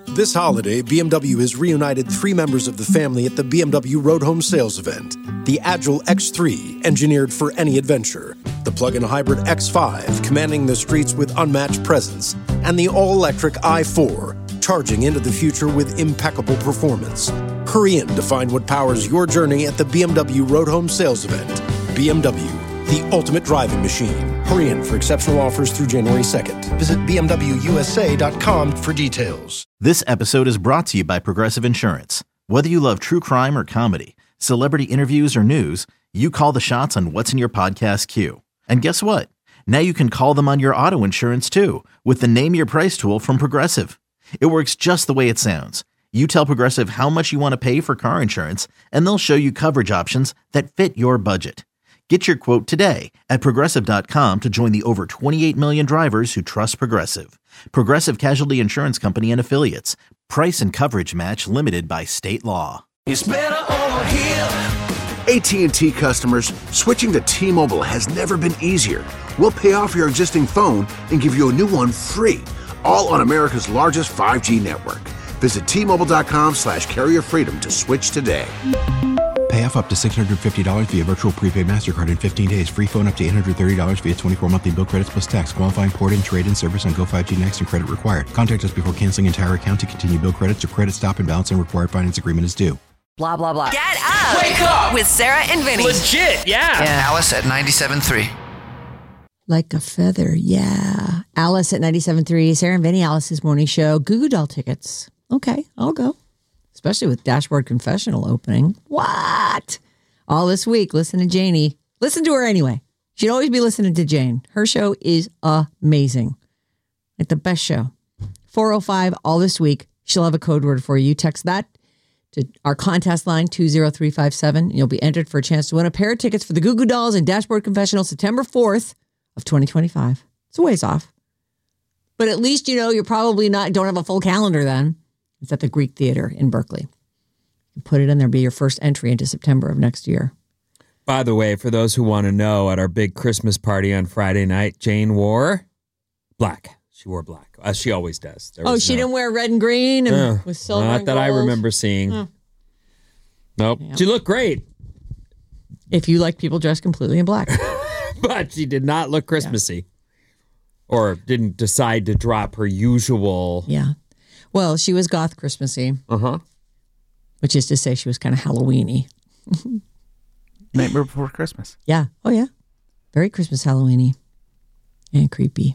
This holiday, BMW has reunited 3 members of the family at the BMW Road Home Sales event. The Agile X3, engineered for any adventure. The plug-in hybrid X5, commanding the streets with unmatched presence. And the all-electric i4, charging into the future with impeccable performance. Hurry in to find what powers your journey at the BMW Road Home Sales event. BMW, the ultimate driving machine. Hurry in for exceptional offers through January 2nd. Visit BMWUSA.com for details. This episode is brought to you by Progressive Insurance. Whether you love true crime or comedy, celebrity interviews or news, you call the shots on what's in your podcast queue. And guess what? Now you can call them on your auto insurance too with the Name Your Price tool from Progressive. It works just the way it sounds. You tell Progressive how much you want to pay for car insurance, and they'll show you coverage options that fit your budget. Get your quote today at Progressive.com to join the over 28 million drivers who trust Progressive. Progressive Casualty Insurance Company and Affiliates. Price and coverage match limited by state law. It's better over here. AT&T customers, switching to T-Mobile has never been easier. We'll pay off your existing phone and give you a new one free, all on America's largest 5G network. Visit T-Mobile.com/carrierfreedom to switch today. Pay off up to $650 via virtual prepaid MasterCard in 15 days. Free phone up to $830 via 24 monthly bill credits plus tax. Qualifying port-in, trade-in service on Go 5G Next and credit required. Contact us before canceling entire account to continue bill credits or credit stop and balance and required finance agreement is due. Blah, blah, blah. Get up! Wake up! With Sarah and Vinny. Legit, yeah. Alice at 97.3. Like a feather, yeah. Alice at 97.3. Sarah and Vinny, Alice's morning show. Goo Goo Doll tickets. Okay, I'll go. Especially with Dashboard Confessional opening. What? All this week, listen to Janie. Listen to her anyway. She'd always be listening to Jane. Her show is amazing. Like the best show. 405 all this week. She'll have a code word for you. You text that to our contest line, 20357. You'll be entered for a chance to win a pair of tickets for the Goo Goo Dolls and Dashboard Confessional September 4th of 2025. It's a ways off. But at least you know you're probably don't have a full calendar then. It's at the Greek Theater in Berkeley. You put it in there, be your first entry into September of next year. By the way, for those who want to know, at our big Christmas party on Friday night, Jane wore black. She wore black, as she always does. She didn't wear red and green and with silver not and that gold? I remember seeing. Nope. Yeah. She looked great. If you like people dressed completely in black. But she did not look Christmassy. Or didn't decide to drop her usual. Yeah. Well, she was goth Christmassy. Uh-huh. Which is to say she was kind of Halloween-y. Nightmare Before Christmas. Yeah. Oh, yeah. Very Christmas Halloween-y. And creepy.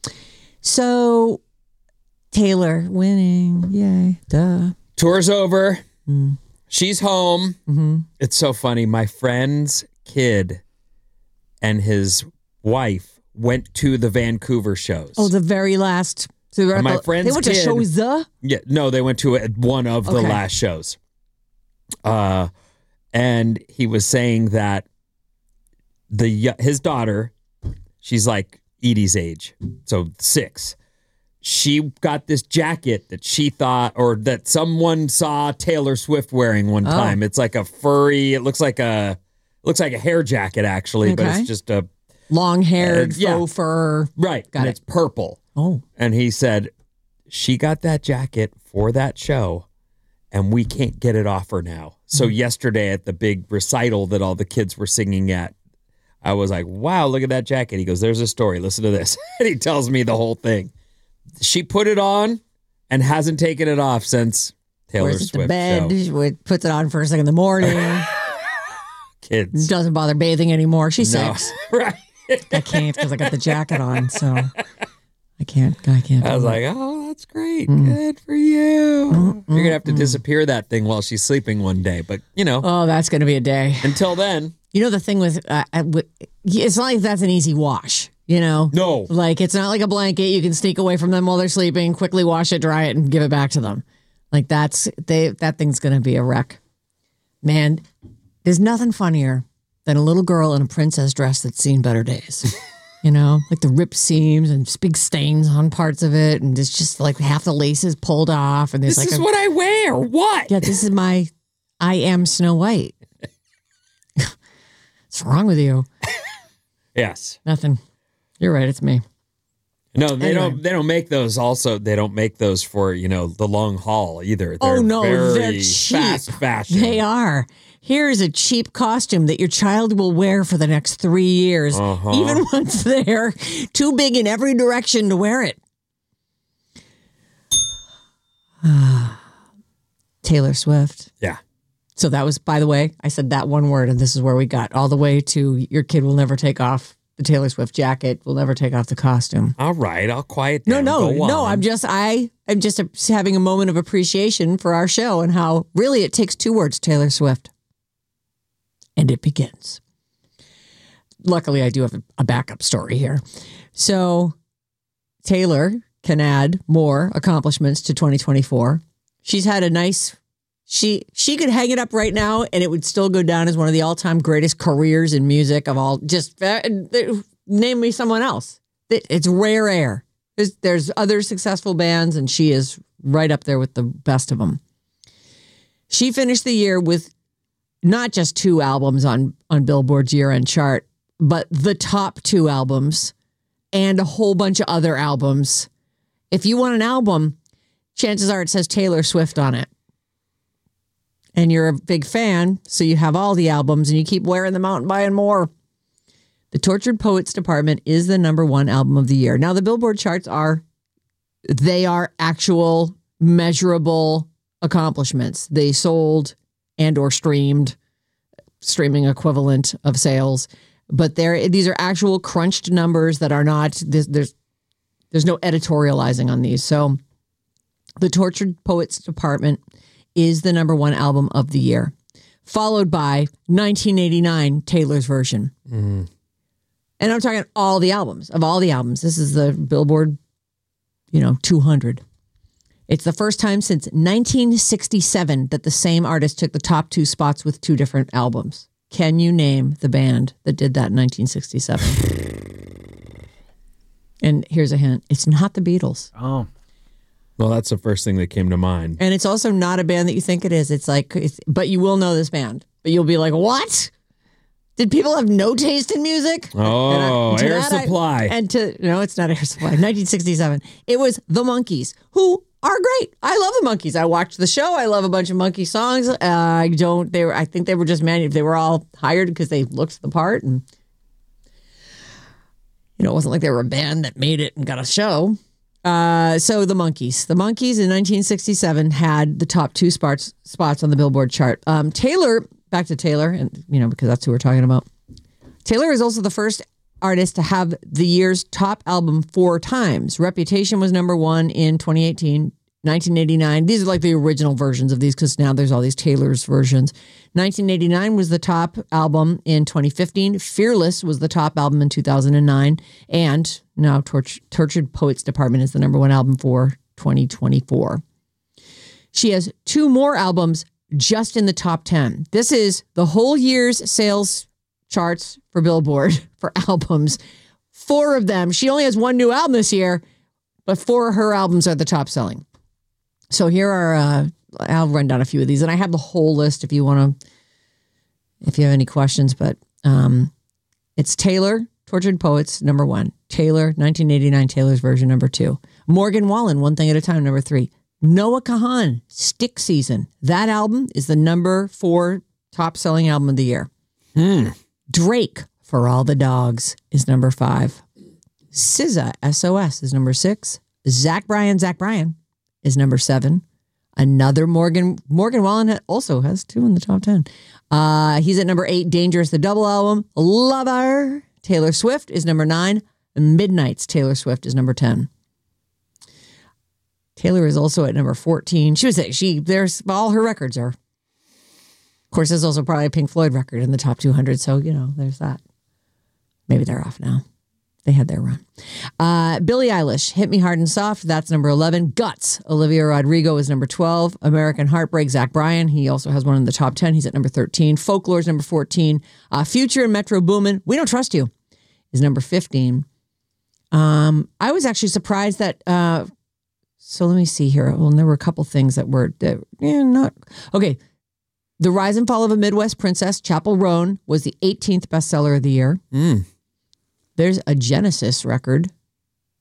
So, Taylor winning. Yay. Duh. Tour's over. She's home. Mm-hmm. It's so funny. My friend's kid and his wife went to the Vancouver shows. Oh, the very last. So my friend's they went to kid, shows Yeah, no, they went to one of the last shows. And he was saying that his daughter, she's like Edie's age, so 6. She got this jacket that she thought, or that someone saw Taylor Swift wearing one time. It's like a furry. It looks like a hair jacket actually, but it's just a long-haired faux fur. Right, Got it. It's purple. Oh, and he said she got that jacket for that show, and we can't get it off her now. So yesterday at the big recital that all the kids were singing at, I was like, wow, look at that jacket. He goes, there's a story. Listen to this. And he tells me the whole thing. She put it on and hasn't taken it off since Taylor Swift Swift to bed, show. Puts it on first thing in the morning. Kids. Doesn't bother bathing anymore. She's 6. Right. I can't because I got the jacket on, so I can't. I was like, oh, that's great. Good for you. You're going to have to disappear that thing while she's sleeping one day. But, Oh, that's going to be a day. Until then. You know, the thing with, it's not like that's an easy wash, No. Like, it's not like a blanket. You can sneak away from them while they're sleeping, quickly wash it, dry it, and give it back to them. Like, that thing's going to be a wreck. Man, there's nothing funnier than a little girl in a princess dress that's seen better days. Like the ripped seams and big stains on parts of it. And it's just like half the laces pulled off. And there's this is what I wear. What? Yeah, this is I am Snow White. What's wrong with you? Yes. Nothing. You're right. It's me. No, they Anyway. don't make those. Also, they don't make those for the long haul either. They're they're very cheap. fast fashion. They are. Here's a cheap costume that your child will wear for the next 3 years, even once they're too big in every direction to wear it. Taylor Swift. Yeah. So that was, by the way, I said that one word, and this is where we got all the way to your kid will never take off the Taylor Swift jacket, will never take off the costume. All right, I'll quiet down. No. Go on. I'm just having a moment of appreciation for our show and how really it takes 2 words, Taylor Swift. And it begins. Luckily, I do have a backup story here. So Taylor can add more accomplishments to 2024. She's had a nice, she could hang it up right now and it would still go down as one of the all-time greatest careers in music of all. Just name me someone else. It's rare air. There's other successful bands and she is right up there with the best of them. She finished the year with not just 2 albums on Billboard's year-end chart, but the top 2 albums and a whole bunch of other albums. If you want an album, chances are it says Taylor Swift on it. And you're a big fan, so you have all the albums and you keep wearing them out and buying more. The Tortured Poets Department is the #1 album of the year. Now, the Billboard charts are actual measurable accomplishments. They sold and or streaming equivalent of sales. But these are actual crunched numbers that are not, there's no editorializing on these. So the Tortured Poets Department is the #1 album of the year, followed by 1989, Taylor's Version. Mm-hmm. And I'm talking all the albums. This is the Billboard, 200. It's the first time since 1967 that the same artist took the top 2 spots with 2 different albums. Can you name the band that did that in 1967? And here's a hint. It's not the Beatles. Oh. Well, that's the first thing that came to mind. And it's also not a band that you think it is. But you will know this band. But you'll be like, what? Did people have no taste in music? Oh, Air Supply. No, it's not Air Supply. 1967. It was the Monkees, who are great. I love the Monkees. I watched the show. I love a bunch of Monkee songs. I think they were just they were all hired because they looked the part, and it wasn't like they were a band that made it and got a show. So the Monkees in 1967 had the top 2 spots on the Billboard chart. Back to Taylor, and because that's who we're talking about. Taylor is also the first artist to have the year's top album 4 times. Reputation was #1 in 2018, 1989. These are like the original versions of these because now there's all these Taylor's versions. 1989 was the top album in 2015. Fearless was the top album in 2009. And now Tortured Poets Department is the #1 album for 2024. She has 2 more albums just in the top 10. This is the whole year's sales charts for Billboard for albums. 4 of them. She only has 1 new album this year, but 4 of her albums are the top selling. So here are, I'll run down a few of these, and I have the whole list if you have any questions, but it's Taylor, Tortured Poets, #1. Taylor, 1989, Taylor's Version, #2. Morgan Wallen, One Thing at a Time, #3. Noah Kahan, Stick Season. That album is the #4 top selling album of the year. Drake, For All the Dogs, is #5. SZA, SOS, is #6. Zach Bryan is #7. Another Morgan Wallen also has 2 in the top 10. He's at #8. Dangerous, the double album. Lover. Taylor Swift is #9. Midnight's Taylor Swift is #10. Taylor is also at #14. There's all her records are. Of course, there's also probably a Pink Floyd record in the top 200. So, there's that. Maybe they're off now. They had their run. Billie Eilish, Hit Me Hard and Soft. That's #11. Guts, Olivia Rodrigo is #12. American Heartbreak, Zach Bryan. He also has one in the top 10. He's at #13. Folklore's #14. Future and Metro Boomin, We Don't Trust You, is #15. I was actually surprised that... So let me see here. Well, there were a couple things that were not... Okay. The Rise and Fall of a Midwest Princess, Chappell Roan, was the 18th bestseller of the year. There's a Genesis record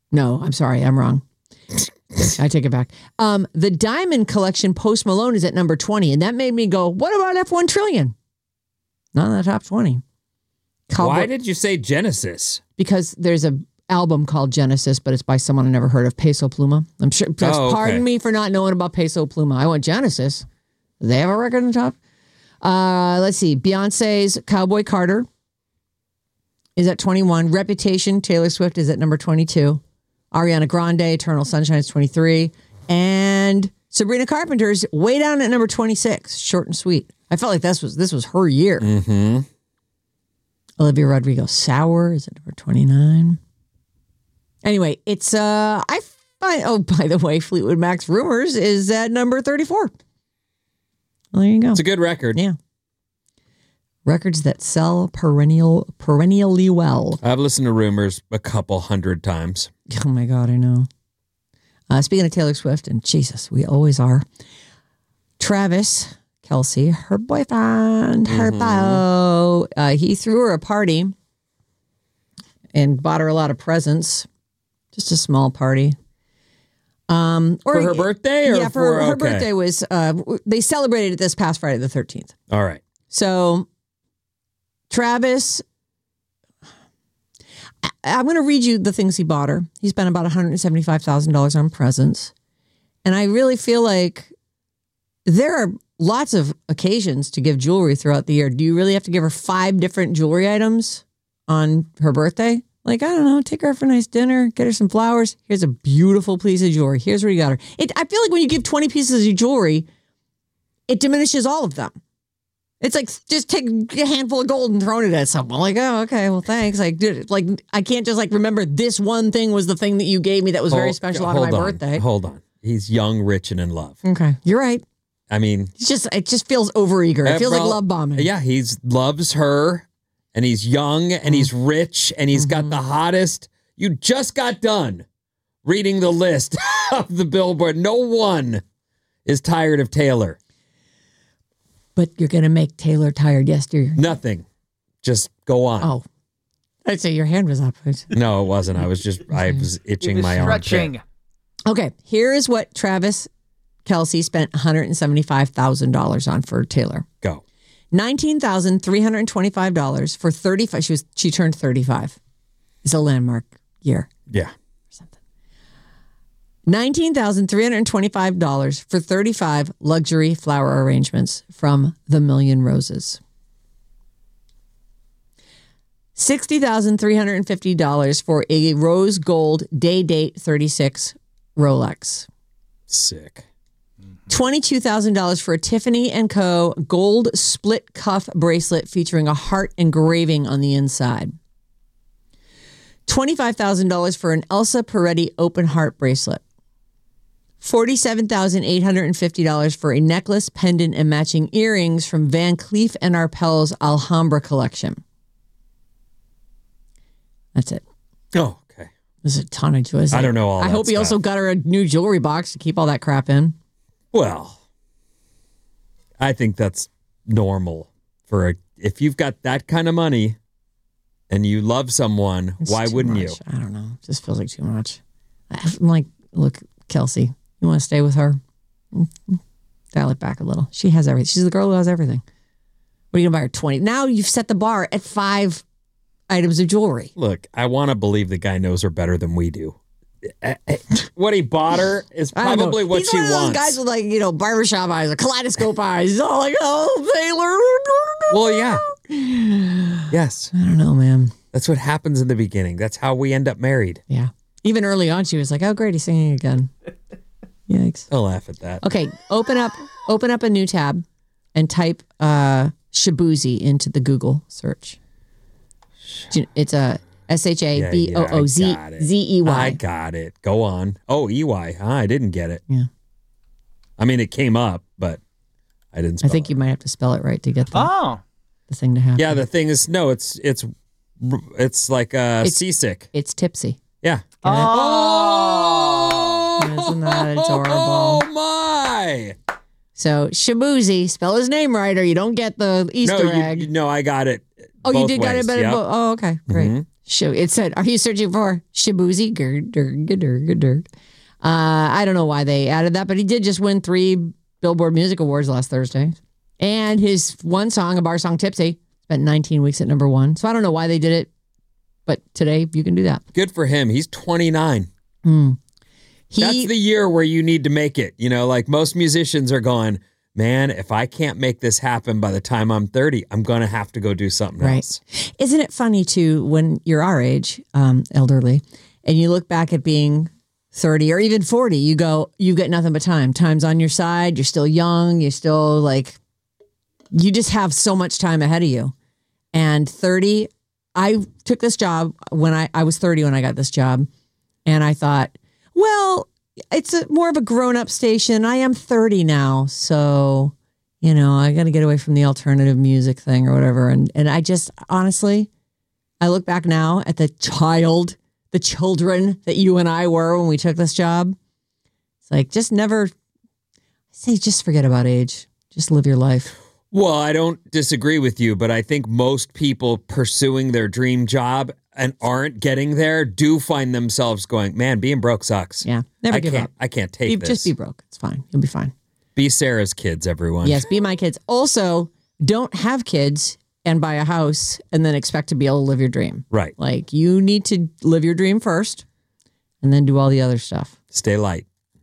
No, I'm sorry. I'm wrong. I take it back. The Diamond Collection Post Malone is at number 20. And that made me go, what about F1 Trillion? Not in the top 20. Why did you say Genesis? Because there's a album called Genesis, but it's by someone I never heard of, Peso Pluma. I'm sure. Pardon me for not knowing about Peso Pluma. I went Genesis. Do they have a record in the top? Let's see. Beyonce's Cowboy Carter is at 21. Reputation, Taylor Swift is at number 22. Ariana Grande, Eternal Sunshine is 23. And Sabrina Carpenter's way down at number 26. Short and sweet. I felt like this was her year. Mm-hmm. Olivia Rodrigo, Sour is at number 29. Anyway, it's I find. Oh, by the way, Fleetwood Mac's Rumors is at number 34. Well, there you go. It's a good record. Yeah. Records that sell perennially well. I've listened to Rumors a couple hundred times. Oh my God, I know. Speaking of Taylor Swift, and Jesus, we always are. Travis Kelce, her boyfriend, her beau, he threw her a party and bought her a lot of presents. Just a small party. For her birthday? Yeah, for her birthday was, they celebrated it this past Friday the 13th. All right. So, Travis, I'm going to read you the things he bought her. He spent about $175,000 on presents. And I really feel like there are lots of occasions to give jewelry throughout the year. Do you really have to give her 5 different jewelry items on her birthday? Like, I don't know, take her out for a nice dinner, get her some flowers. Here's a beautiful piece of jewelry. Here's what you got her. I feel like when you give 20 pieces of jewelry, it diminishes all of them. It's like just take a handful of gold and throw it at someone. Like, oh, okay, well, thanks. Like, dude, like I can't just like remember this one thing was the thing that you gave me that was very special on my birthday. Hold on. He's young, rich, and in love. Okay, you're right. I mean, it just feels overeager. It feels like love bombing. Yeah, he loves her. And he's young, and he's rich, and he's got the hottest. You just got done reading the list of the Billboard. No one is tired of Taylor. But you're going to make Taylor tired. Yes, dear. Nothing. Just go on. Oh. I'd say your hand was up. No, it wasn't. I was itching my arm. Stretching. Okay, here is what Travis Kelce spent $175,000 on for Taylor. Go. $19,325 for 35. She turned 35. It's a landmark year. Yeah. $19,325 for 35 luxury flower arrangements from The Million Roses. $60,350 for a rose gold day date 36 Rolex. Sick. $22,000 for a Tiffany & Co. gold split cuff bracelet featuring a heart engraving on the inside. $25,000 for an Elsa Peretti open heart bracelet. $47,850 for a necklace, pendant, and matching earrings from Van Cleef & Arpels Alhambra collection. That's it. Oh, okay. There's a ton of jewelry. I don't know all that I hope he also got her a new jewelry box to keep all that crap in. Well, I think that's normal if you've got that kind of money and you love someone, why wouldn't you? I don't know. It just feels like too much. I'm like, look, Kelce, you want to stay with her? Dial it back a little. She has everything. She's the girl who has everything. What are you going to buy her 20? Now you've set the bar at 5 items of jewelry. Look, I want to believe the guy knows her better than we do. What he bought her is probably what she wants. He's one of those guys with barbershop eyes or kaleidoscope eyes. He's all like, oh, Taylor. Well, yeah. Yes. I don't know, man. That's what happens in the beginning. That's how we end up married. Yeah. Even early on, she was like, oh, great, he's singing again. Yikes. I'll laugh at that. Okay, open up a new tab and type Shaboozey into the Google search. It's a SHABOOZEY. I got it. Go on. Oh, EY. I didn't get it. Yeah. I mean, it came up, but I didn't spell it. I think you might have to spell it right to get the thing to happen. Yeah, the thing is, no, it's like seasick. It's tipsy. Yeah. Oh! Isn't that adorable? Oh, my. So, Shaboozey, spell his name right or you don't get the Easter egg. No, I got it. Oh, you did got it better. Yep. Oh, okay. Great. It said, are you searching for Shaboozey? I don't know why they added that, but he did just win 3 Billboard Music Awards last Thursday. And his one song, A Bar Song Tipsy, spent 19 weeks at number 1. So I don't know why they did it, but today you can do that. Good for him. He's 29. That's the year where you need to make it. You know, like most musicians are going, man, if I can't make this happen by the time I'm 30, I'm going to have to go do something else. Isn't it funny, too, when you're our age, elderly, and you look back at being 30 or even 40, you go, you get nothing but time. Time's on your side. You're still young. You're still you just have so much time ahead of you. And 30, I took this job when I was 30 when I got this job. And I thought, well, it's more of a grown-up station. I am 30 now. So, I got to get away from the alternative music thing or whatever. And I just, honestly, I look back now at the children that you and I were when we took this job. It's like, just forget about age. Just live your life. Well, I don't disagree with you, but I think most people pursuing their dream job and aren't getting there do find themselves going, man, being broke sucks. Yeah, never give up. I can't take this. Just be broke. It's fine. You'll be fine. Be Sarah's kids, everyone. Yes, be my kids. Also, don't have kids and buy a house and then expect to be able to live your dream. Right. Like, you need to live your dream first and then do all the other stuff. Stay light.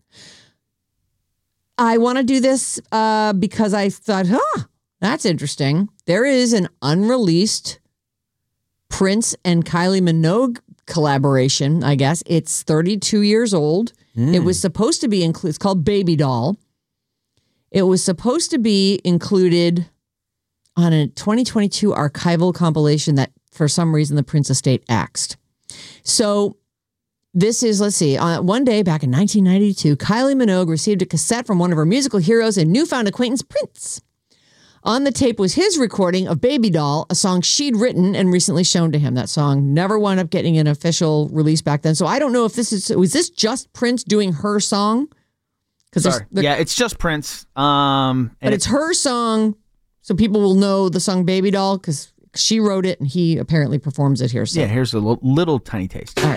I want to do this because I thought, that's interesting. There is an unreleased Prince and Kylie Minogue collaboration, I guess. It's 32 years old. It was supposed to be it's called Baby Doll. It was supposed to be included on a 2022 archival compilation that for some reason the Prince estate axed. So this is, let's see, one day back in 1992, Kylie Minogue received a cassette from one of her musical heroes and newfound acquaintance, Prince. On the tape was his recording of Baby Doll, a song she'd written and recently shown to him. That song never wound up getting an official release back then. So I don't know if was this just Prince doing her song? Sorry. Yeah, it's just Prince. But it's her song, so people will know the song Baby Doll because she wrote it and he apparently performs it here. So. Yeah, here's a little tiny taste. All right.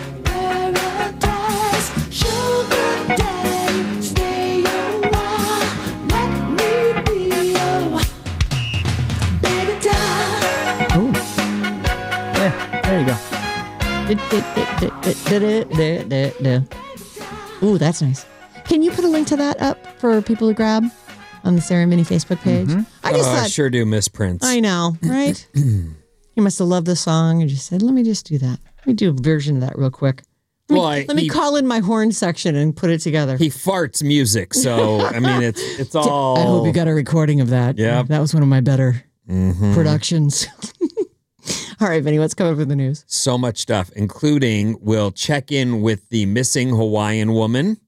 There you go. Ooh, that's nice. Can you put a link to that up for people to grab on the Sarah and Vinny Facebook page? I just thought, I sure do miss Prince. I know, right? He must have loved the song and just said, let me just do that. Let me do a version of that real quick. Let me call in my horn section and put it together. He farts music, so, I mean, it's all... I hope you got a recording of that. Yeah. That was one of my better productions. All right, Vinny, what's coming up in the news? So much stuff, including we'll check in with the missing Hawaiian woman.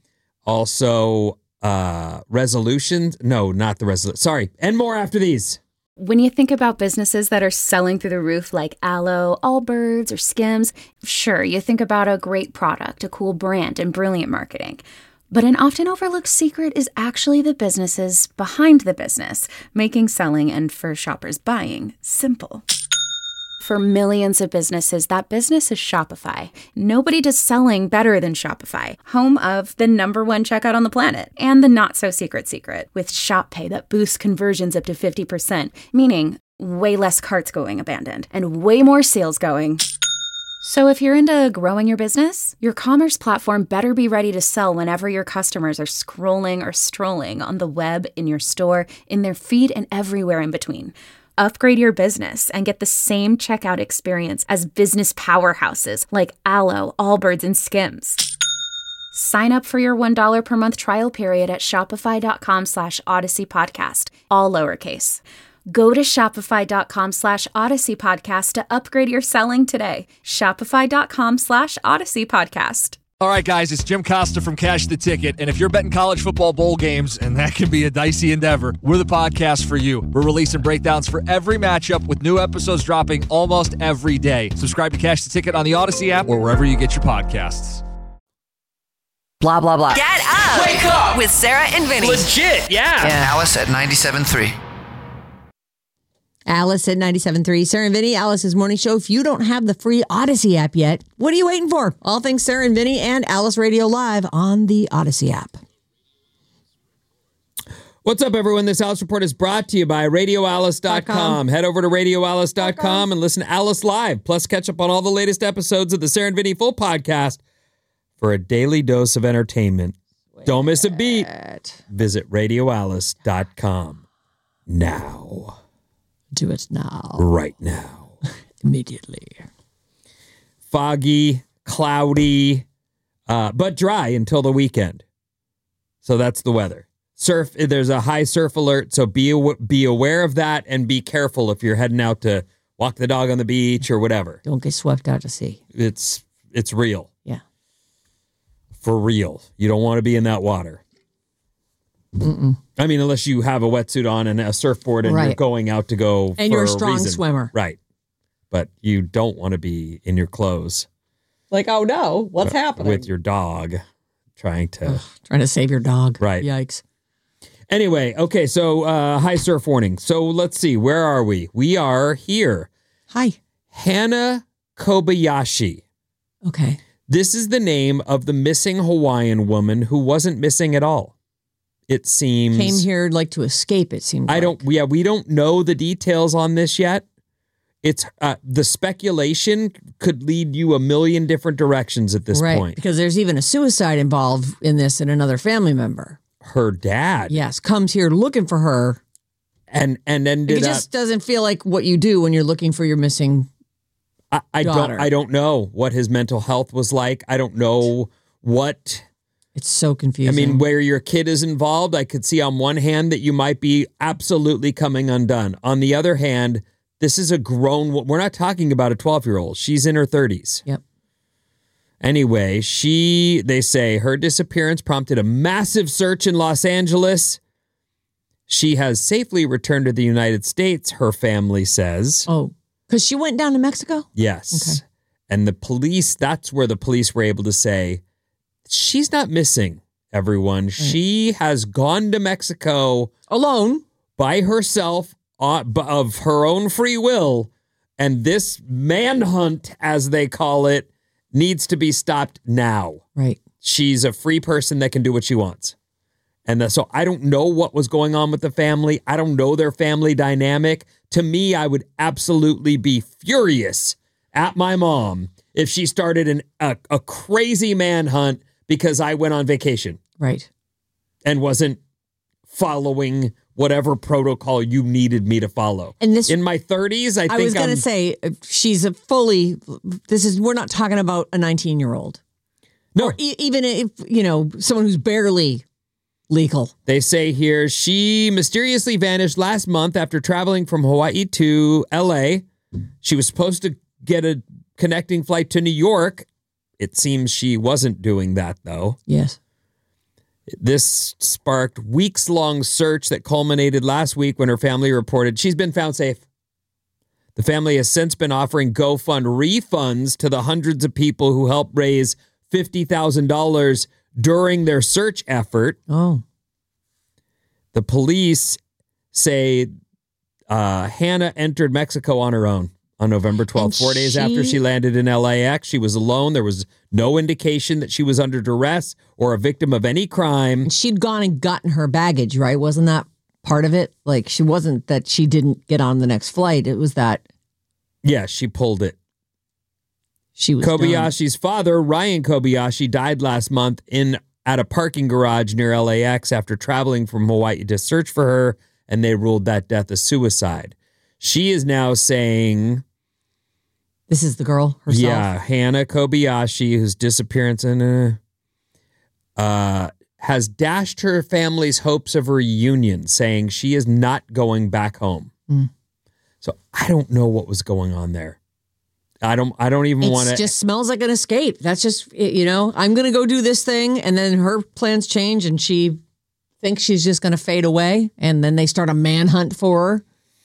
Also, resolutions. No, not the resolution. Sorry. And more after these. When you think about businesses that are selling through the roof like Aloe, Allbirds, or Skims, sure, you think about a great product, a cool brand, and brilliant marketing. But an often overlooked secret is actually the businesses behind the business, making selling and for shoppers buying simple. For millions of businesses, that business is Shopify. Nobody does selling better than Shopify, home of the #1 checkout on the planet and the not-so-secret secret with Shop Pay that boosts conversions up to 50%, meaning way less carts going abandoned and way more sales going. So if you're into growing your business, your commerce platform better be ready to sell whenever your customers are scrolling or strolling on the web, in your store, in their feed, and everywhere in between. Upgrade your business and get the same checkout experience as business powerhouses like Aloe, Allbirds, and Skims. Sign up for your $1 per month trial period at shopify.com/Odyssey Podcast, all lowercase. Go to shopify.com /Odyssey Podcast to upgrade your selling today. Shopify.com /Odyssey Podcast. All right, guys, it's Jim Costa from Cash the Ticket, and if you're betting college football bowl games, and that can be a dicey endeavor, we're the podcast for you. We're releasing breakdowns for every matchup with new episodes dropping almost every day. Subscribe to Cash the Ticket on the Odyssey app or wherever you get your podcasts. Blah, blah, blah. Get up! Wake up! With Sarah and Vinny. Legit, yeah. And Alice at 97.3. Alice at 97.3. Sarah and Vinny, Alice's morning show. If you don't have the free Odyssey app yet, what are you waiting for? All things Sarah and Vinny and Alice Radio Live on the Odyssey app. What's up, everyone? This Alice Report is brought to you by RadioAlice.com. Head over to RadioAlice.com and listen to Alice Live. Plus, catch up on all the latest episodes of the Sarah and Vinny Full Podcast for a daily dose of entertainment. Don't miss a beat. Visit RadioAlice.com now. Do it now. Right now. Immediately. Foggy, cloudy, but dry until the weekend. So that's the weather. Surf, there's a high surf alert, so be aware of that and be careful if you're heading out to walk the dog on the beach or whatever. Don't get swept out to sea. It's real. Yeah. For real. You don't want to be in that water. Mm-mm. I mean, unless you have a wetsuit on and a surfboard and you're going out to go and for you're a strong reason. swimmer. Right. But you don't want to be in your clothes. Like, oh no, what's happening? With your dog trying to save your dog. Right. Yikes. Anyway, okay, so high surf warning. So let's see, where are we? We are here. Hi. Hana Kobayashi. Okay. This is the name of the missing Hawaiian woman who wasn't missing at all. It seems came here like to escape, it seems. We don't know the details on this yet. It's the speculation could lead you a million different directions at this point. Because there's even a suicide involved in this and another family member. Her dad. Yes, comes here looking for her. And ended it just doesn't feel like what you do when you're looking for your missing daughter. I don't know what his mental health was like. I don't know what. It's so confusing. I mean, where your kid is involved, I could see on one hand that you might be absolutely coming undone. On the other hand, this is a grown. We're not talking about a 12-year-old. She's in her 30s. Yep. Anyway, they say her disappearance prompted a massive search in Los Angeles. She has safely returned to the United States, her family says. Oh, because she went down to Mexico? Yes. Okay. And the police, that's where the police were able to say, she's not missing, everyone. Right. She has gone to Mexico. Alone. By herself, of her own free will. And this manhunt, as they call it, needs to be stopped now. Right. She's a free person that can do what she wants. And so I don't know what was going on with the family. I don't know their family dynamic. To me, I would absolutely be furious at my mom if she started a crazy manhunt because I went on vacation. Right. And wasn't following whatever protocol you needed me to follow. And this, in my 30s, I think I was going to say, she's we're not talking about a 19-year-old. No. Or even if, someone who's barely legal. They say here, she mysteriously vanished last month after traveling from Hawaii to L.A. She was supposed to get a connecting flight to New York. It seems she wasn't doing that, though. Yes. This sparked weeks-long search that culminated last week when her family reported she's been found safe. The family has since been offering GoFund refunds to the hundreds of people who helped raise $50,000 during their search effort. Oh. The police say Hannah entered Mexico on her own on November 12th, 4 days after she landed in LAX. She was alone. There was no indication that she was under duress or a victim of any crime. And she'd gone and gotten her baggage, right? Wasn't that part of it? Like, she wasn't that she didn't get on the next flight. It was that. Yeah, she pulled it. She was Kobayashi's father, Ryan Kobayashi, died last month at a parking garage near LAX after traveling from Hawaii to search for her, and they ruled that death a suicide. She is now saying... This is the girl herself? Yeah, Hana Kobayashi, whose disappearance has dashed her family's hopes of a reunion, saying she is not going back home. Mm. So I don't know what was going on there. I don't even want to. It just smells like an escape. That's just, I'm going to go do this thing. And then her plans change and she thinks she's just going to fade away. And then they start a manhunt for her.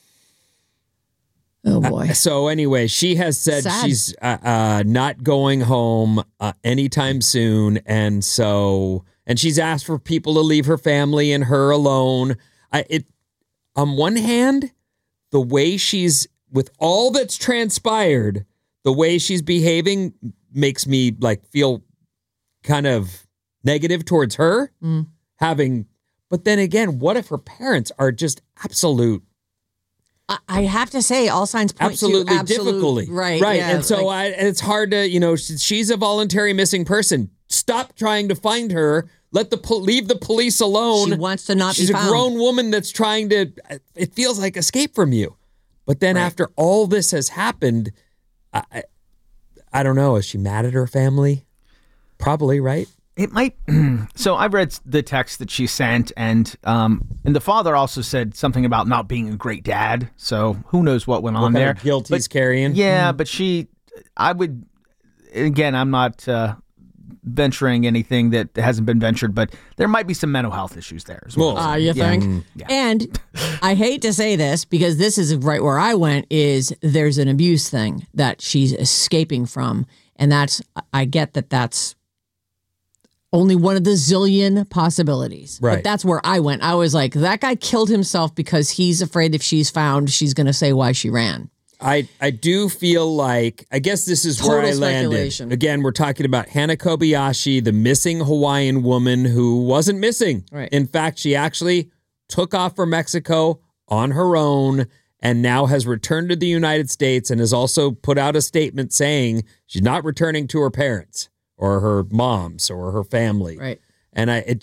Oh, boy. So anyway, she has said she's not going home anytime soon. And she's asked for people to leave her family and her alone. On one hand, the way she's, with all that's transpired, the way she's behaving makes me like feel kind of negative towards her having, but then again, what if her parents are just absolute? I have to say, all signs point absolutely to absolute difficulty. Right. Yeah, and so like, and it's hard to, she's a voluntary missing person. Stop trying to find her. Leave the police alone. She wants to not She's be found. She's a grown woman that's trying to, it feels like escape from you. But then after all this has happened, I don't know. Is she mad at her family? Probably, right? It might. So I've read the text that she sent, and the father also said something about not being a great dad. So who knows what went on there? Guilt he's carrying. Yeah, but I would, again, I'm not venturing anything that hasn't been ventured, but there might be some mental health issues there as well. You think? Yeah. And I hate to say this because this is right where I went, is there's an abuse thing that she's escaping from. And I get that's only one of the zillion possibilities. Right. But that's where I went. I was like, that guy killed himself because he's afraid if she's found, she's going to say why she ran. I do feel like, I guess this is Total where I speculation. landed. Again, we're talking about Hana Kobayashi, the missing Hawaiian woman who wasn't missing. Right. In fact, she actually took off for Mexico on her own and now has returned to the United States and has also put out a statement saying she's not returning to her parents or her moms or her family. Right. And it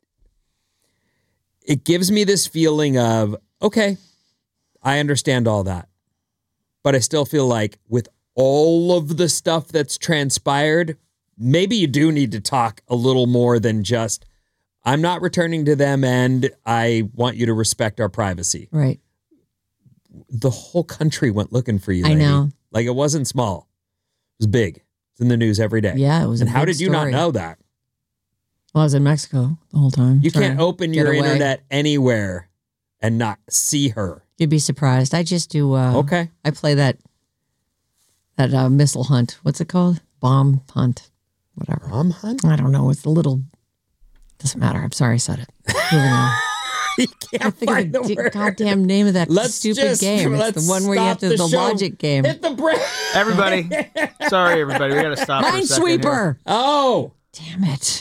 gives me this feeling of, okay, I understand all that. But I still feel like with all of the stuff that's transpired, maybe you do need to talk a little more than just, I'm not returning to them and I want you to respect our privacy. Right. The whole country went looking for you, lady. I know. Like, it wasn't small. It was big. It's in the news every day. Yeah, it was. And a how big did you not story. know that? Well, I was in Mexico the whole time. You trying can't to open get your away. internet anywhere and not see her. You'd be surprised. I just do. Okay. I play that missile hunt. What's it called? Bomb hunt. Whatever. Bomb hunt? I don't know. It's a little. Doesn't matter. I'm sorry I said it. Moving on. You can't find the word. Goddamn name of that stupid game. It's the one where you have to the show. logic game. Hit the break. Everybody. Sorry, everybody. We got to stop for a second here. Minesweeper. Oh. Damn it.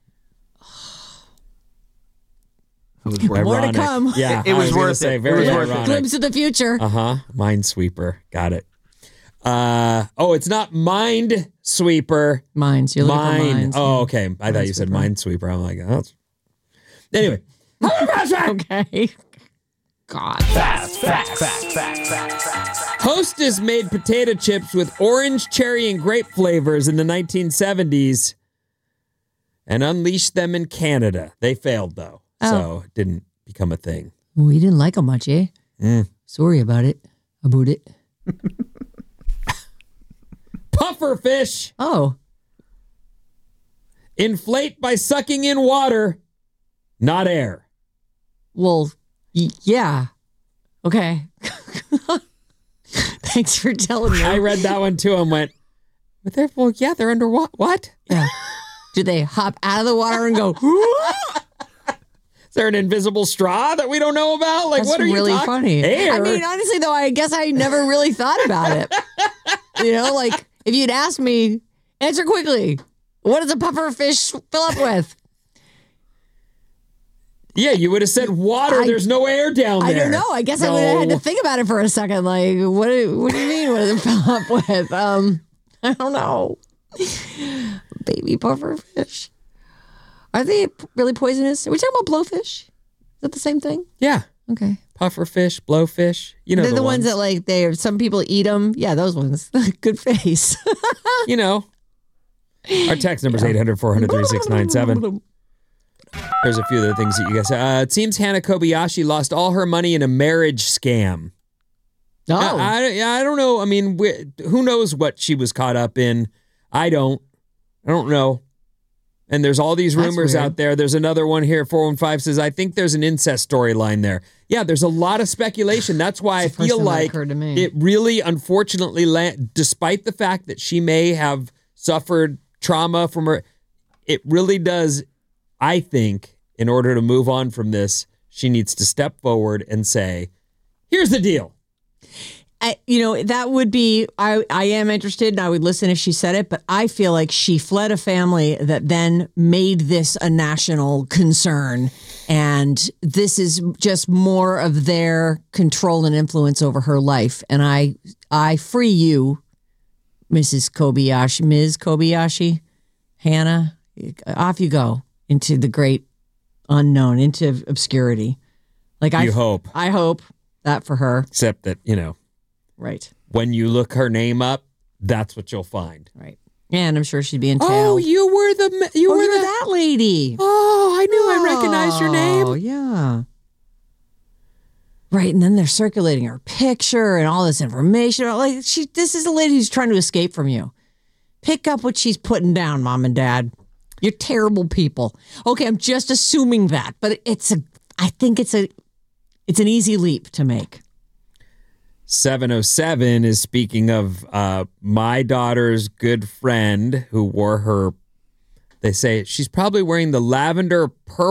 It was worth More to Ironic. come. Yeah, It was worth it. Very It was worth it. ironic. Glimpse of the future. Minesweeper. Got it. It's not Mind Sweeper. Mines. You're looking for Mine. mines. Oh, okay. I thought you said Minesweeper. I'm like, oh. Anyway. Okay. God. Hostess made potato chips with orange, cherry, and grape flavors in the 1970s and unleashed them in Canada. They failed, though, so it didn't become a thing. We didn't like them much, eh? Sorry about it. Puffer fish Oh. inflate by sucking in water, not air. Well, yeah. Okay. Thanks for telling me. I read that one too and went, they're under what? Yeah. Do they hop out of the water and go, Is there an invisible straw that we don't know about? Like, that's what are you really talking? funny. Air. I mean, honestly, though, I guess I never really thought about it. Like, if you'd asked me, answer quickly, what does a puffer fish fill up with? Yeah, you would have said water. There's no air down there. I don't know. I guess I would have had to think about it for a second. Like, what do you mean? What does it fill up with? I don't know. Baby puffer fish. Are they really poisonous? Are we talking about blowfish? Is that the same thing? Yeah. Okay. Puffer fish, blowfish. You know They're the ones that like some people eat them. Yeah, those ones. Good face. You know. Our text number is 800-400-3697. There's a few other things that you guys said. It seems Hana Kobayashi lost all her money in a marriage scam. Oh. I don't know. I mean, who knows what she was caught up in? I don't know. And there's all these rumors out there. There's another one here. 415 says, I think there's an incest storyline there. Yeah, there's a lot of speculation. That's why I feel like it really, unfortunately, despite the fact that she may have suffered trauma from her, it really does, I think, in order to move on from this, she needs to step forward and say, here's the deal. that would be, I am interested and I would listen if she said it, but I feel like she fled a family that then made this a national concern. And this is just more of their control and influence over her life. And I free you, Ms. Kobayashi, Hannah, off you go into the great unknown, into obscurity. Like I hope that for her. Except that, right. When you look her name up, that's what you'll find. Right. And I'm sure she'd be entailed. Oh, you were that lady. Oh, I knew I recognized your name. Oh, yeah. Right, and then they're circulating her picture and all this information. Like this is a lady who's trying to escape from you. Pick up what she's putting down, Mom and Dad. You're terrible people. Okay, I'm just assuming that, but I think it's an easy leap to make. 707 is speaking of my daughter's good friend who wore her, they say she's probably wearing the lavender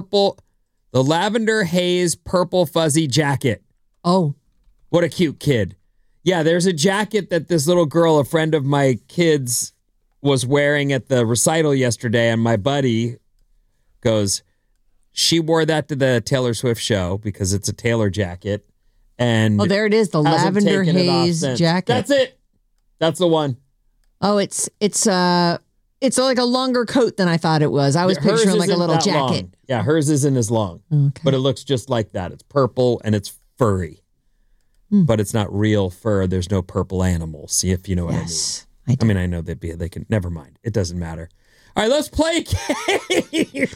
haze purple fuzzy jacket. Oh. What a cute kid. Yeah, there's a jacket that this little girl, a friend of my kids, was wearing at the recital yesterday, and my buddy goes, she wore that to the Taylor Swift show because it's a Taylor jacket. And there it is, the lavender haze jacket. That's it. That's the one. Oh, it's like a longer coat than I thought it was. I was picturing like a little jacket. Long. Yeah, hers isn't as long, but it looks just like that. It's purple and it's furry, but it's not real fur. There's no purple animals. See if you know what I mean. I know they can. Never mind. It doesn't matter. All right, let's play a game.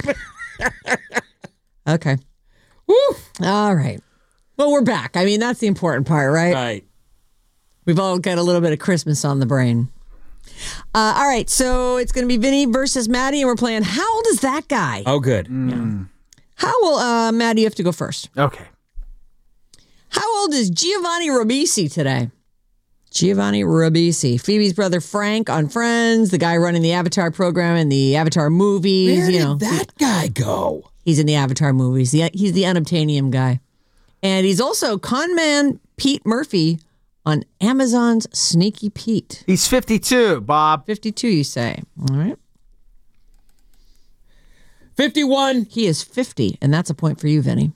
Okay. Woo. All right. Well, we're back. I mean, that's the important part, right? Right. We've all got a little bit of Christmas on the brain. All right, so it's going to be Vinny versus Maddie, and we're playing How Old Is That Guy? Oh, good. Yeah. How old, Maddie, you have to go first. Okay. How old is Giovanni Ribisi today? Giovanni Ribisi, Phoebe's brother Frank on Friends, the guy running the Avatar program and the Avatar movies. Where did that guy go? He's in the Avatar movies. He's the unobtainium guy. And he's also con man Pete Murphy on Amazon's Sneaky Pete. He's 52, Bob. 52, you say. All right. 51. He is 50, and that's a point for you, Vinny.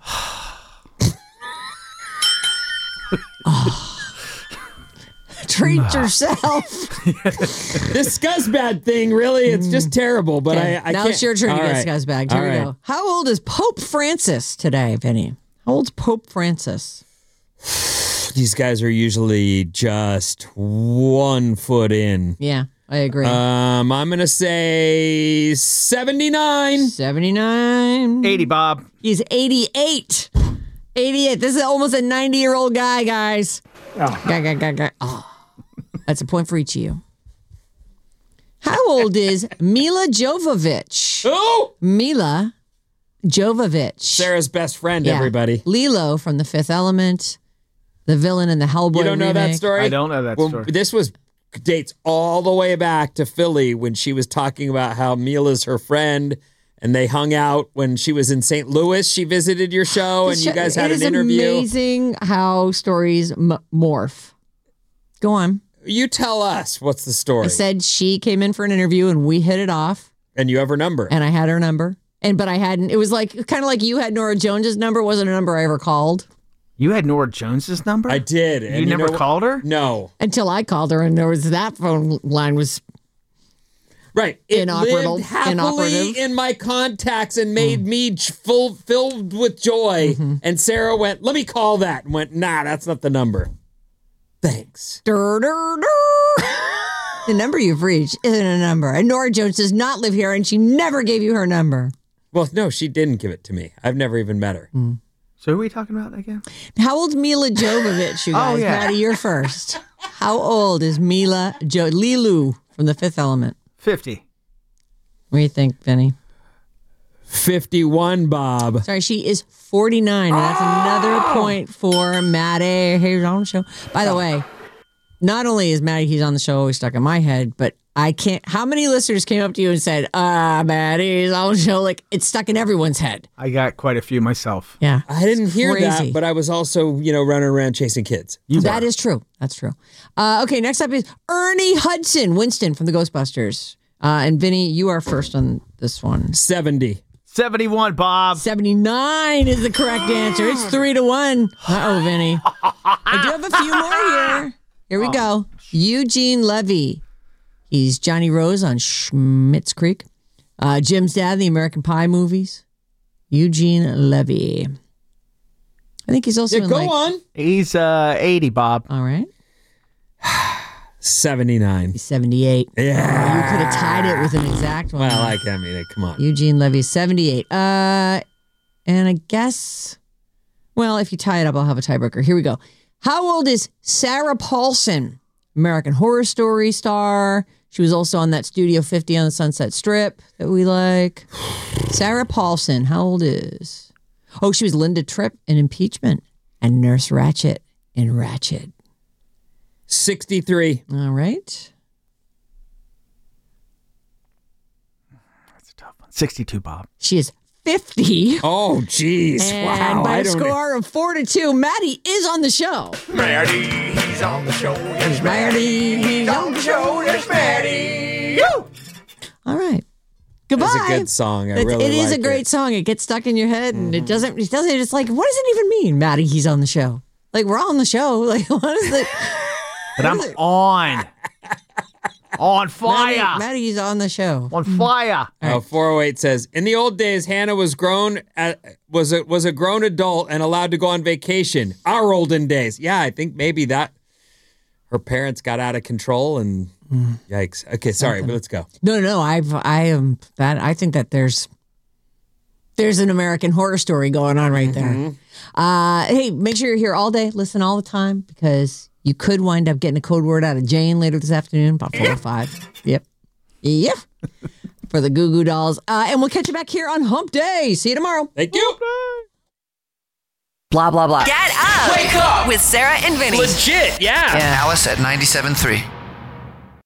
Treat yourself. This scuzzbag thing, really, it's just terrible. But I now can't. It's your turn to get scuzzbagged. Here we go. How old is Pope Francis today, Vinny? How old's Pope Francis? These guys are usually just 1 foot in. Yeah, I agree. I'm going to say 79. 79. 80, Bob. He's 88. 88. This is almost a 90-year-old guy, guys. Oh. Oh. That's a point for each of you. How old is Mila Jovovich? Who? Mila Jovovich. Sarah's best friend, everybody. Lilo from The Fifth Element, the villain in the Hellboy You don't know remake. that story? I don't know that story. This dates all the way back to Philly when she was talking about how Mila's her friend and they hung out when she was in St. Louis. She visited your show and you guys had an interview. It is amazing how stories morph. Go on. You tell us. What's the story? I said she came in for an interview and we hit it off. And you have her number. And I had her number. But I hadn't. It was kind of like you had Nora Jones's number. It wasn't a number I ever called. You had Nora Jones's number? I did. And you never called her? No. Until I called her and there was that phone line was right. It inoperative. lived happily in my contacts and made me filled with joy. Mm-hmm. And Sarah went, let me call that. And went, nah, that's not the number. Thanks. The number you've reached isn't a number. And Nora Jones does not live here and she never gave you her number. Well, no, she didn't give it to me. I've never even met her. Mm. So who are we talking about again? How old's Mila Jovovich, you guys? Oh, yeah. Maddie, you're first. How old is Lilu from The Fifth Element? 50. What do you think, Vinny? 51, Bob. Sorry, she is 49. And that's another point for Maddie. Here's on the show. By the way, not only is Maddie, he's on the show, always stuck in my head, but I can't. How many listeners came up to you and said, Maddie's on the show? Like, it's stuck in everyone's head. I got quite a few myself. Yeah. I didn't hear Crazy. that, but I was also, running around chasing kids. That is true. That's true. Okay, next up is Ernie Hudson, Winston from the Ghostbusters. And Vinny, you are first on this one. 70. 71, Bob. 79 is the correct answer. It's 3-1. Uh-oh, Vinny. I do have a few more here. Here we go. Eugene Levy. He's Johnny Rose on Schmitz Creek. Jim's dad in the American Pie movies. Eugene Levy. I think he's also in on. He's 80, Bob. All right. 79. He's 78. Yeah. You could have tied it with an exact one. Well, come on. Eugene Levy, 78. And I guess, well, if you tie it up, I'll have a tiebreaker. Here we go. How old is Sarah Paulson? American Horror Story star. She was also on that Studio 50 on the Sunset Strip that we like. Sarah Paulson, how old is? Oh, she was Linda Tripp in Impeachment and Nurse Ratched in Ratched. 63. All right. That's a tough one. 62, Bob. She is 50. Oh, geez. And Wow. by a score of 4-2, Maddie is on the show. Maddie, he's on the show. Yes, Maddie, he's on the show. Yes, Maddie. Woo! All right. Goodbye. It's a good song. I really It is like a great song. It gets stuck in your head, and it doesn't. It's like, what does it even mean, Maddie? He's on the show. Like, we're all on the show. Like, what is it? But I'm on. On fire. Maddie, he's on the show. On fire. Oh, 408 says, in the old days, Hannah was was a grown adult and allowed to go on vacation. Our olden days. Yeah, I think maybe that her parents got out of control and yikes. Okay, sorry, but let's go. No. I think that there's an American Horror Story going on right there. Hey, make sure you're here all day. Listen all the time because you could wind up getting a code word out of Jane later this afternoon, about 4 or 5. Yep. For the Goo Goo Dolls. And we'll catch you back here on Hump Day. See you tomorrow. Thank you. Blah, blah, blah. Get up. Wake up. With Sarah and Vinny. Legit, yeah. Alice at 97.3.